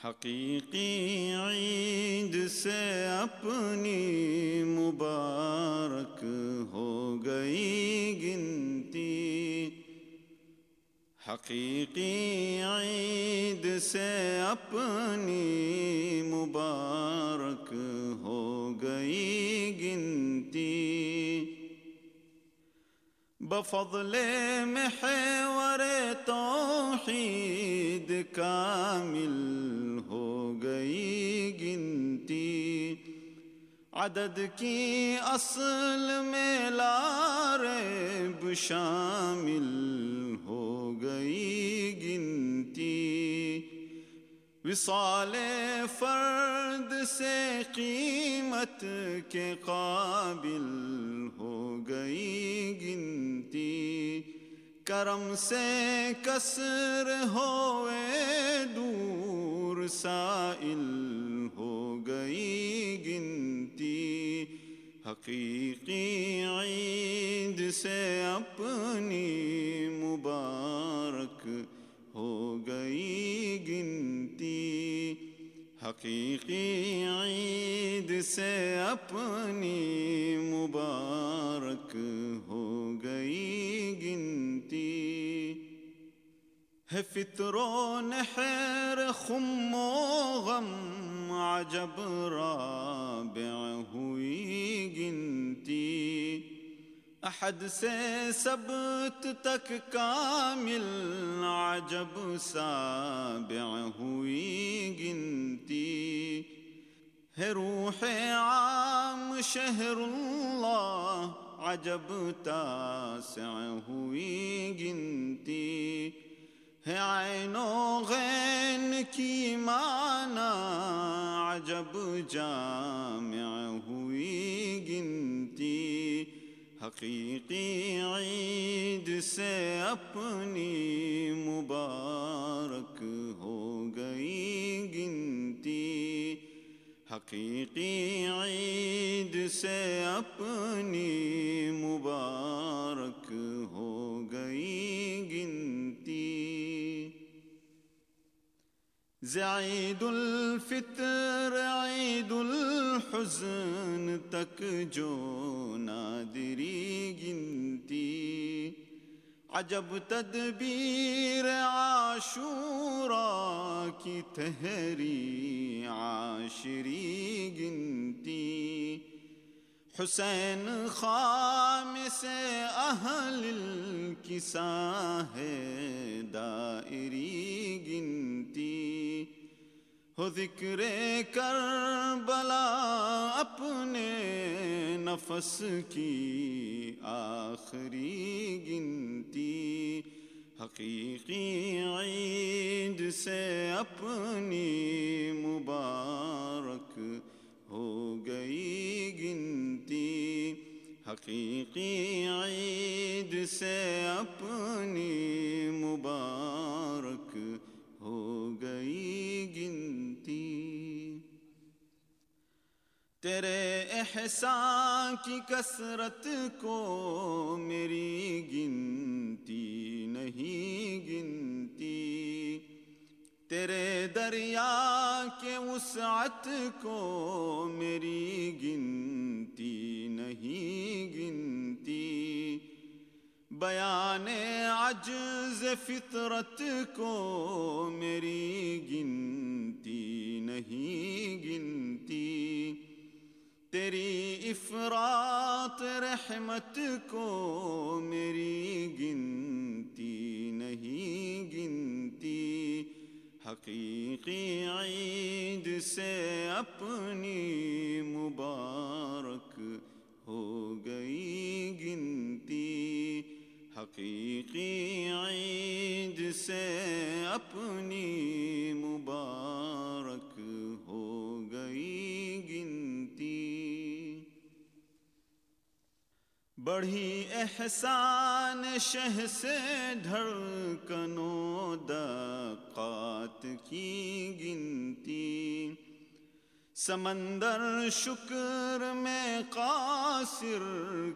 حقیقی عید سے اپنی مبارک ہو گئی گنتی، حقیقی عید سے اپنی مبارک ہو گئی گنتی، بفضل محور توحید کامل ہو گئی گنتی، عدد کی اصل میں لا ریب شامل ہو گئی گنتی، وصال فرد سے قیمت کے قابل ہو گئی گنتی، کرم سے کسر ہوئے دور سائل ہو گئی گنتی، حقیقی عید سے اپنی مبارک ہو گئی گنتی، حقیقی عید سے اپنی مبارک ہو گئی گنتی، ہے فطر و نحر خم و غم عجب رابع ہوئی گنتی، احد سے سبت تک کامل عجب سابع ہوئی گنتی، ہے روح عام شہر اللہ عجب تاسع ہوئی گنتی، ہے عین و غین کی معنی عجب جامع ہوئی گنتی، حقیقی عید سے اپنی مبارک ہو گئی گنتی، حقیقی عید سے اپنی مبارک ہو گئی گنتی، عید الفطر عید الحزن تک جو نادری گنتی، عجب تدبیر عاشوراں کی تحری عاشری گنتی، حسین خامس اہل الکساء ہے دائری گنتی، ہو ذکر کربلا اپنے نفس کی آخری گنتی، حقیقی عید سے اپنی مبارک ہو گئی گنتی، حقیقی عید سے اپنی مبارک ہو گئی گنتی، تیرے احسان کی کثرت کو میری گنتی نہیں گنتی، تیرے دریا کے وسعت کو میری گنتی نہیں گنتی، بیان عجز فطرت کو میری گنتی نہیں گنتی، تیری افراط رحمت کو میری گنتی نہیں گنتی، حقیقی عید سے اپنی مبارک ہو گئی گنتی، حقیقی عید سے اپنی مبارک ہو گئی گنتی، بڑھی احسان شہ سے دھڑکن و دقات کی گنتی، سمندر شکر میں قاصر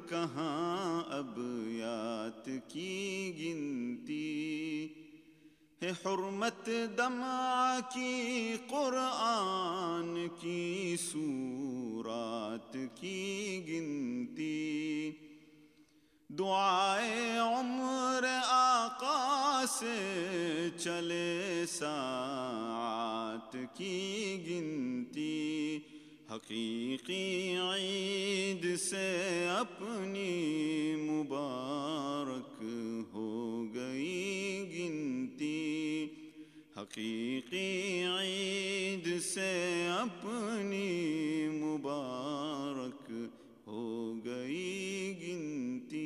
کہاں ابیات کی گنتی، ہے حرمت دمع کی قرآن کی سورات کی گنتی، دعائے عمر آقا سے چلے ساعات کی گنتی، حقیقی عید سے اپنی مبارک ہو گئی گنتی، حقیقی عید سے اپنی مبارک ہو گئی گنتی۔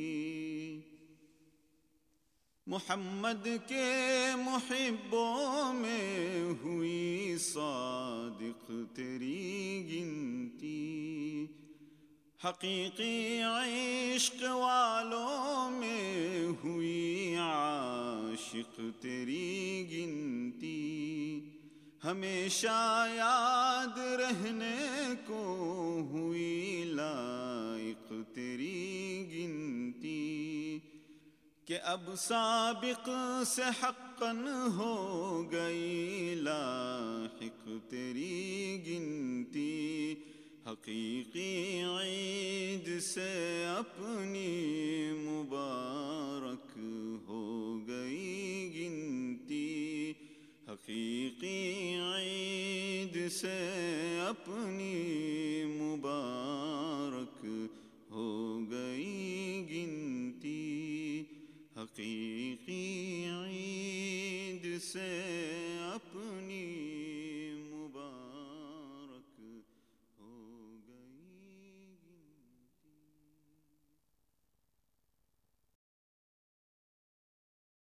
محمد کے محبوں میں ہوئی صادق تیری گنتی، حقیقی عشق والوں میں ہوئی عاشق تیری گنتی، ہمیشہ یاد رہنے کو ہوئی لائق تیری گنتی، کہ اب سابق سے حقاً ہو گئی لاحق تیری گنتی، حقیقی عید سے اپنی مبارک ہو گئی گنتی، حقیقی عید سے اپنی مبارک ہو گئی گنتی، حقیقی عید سے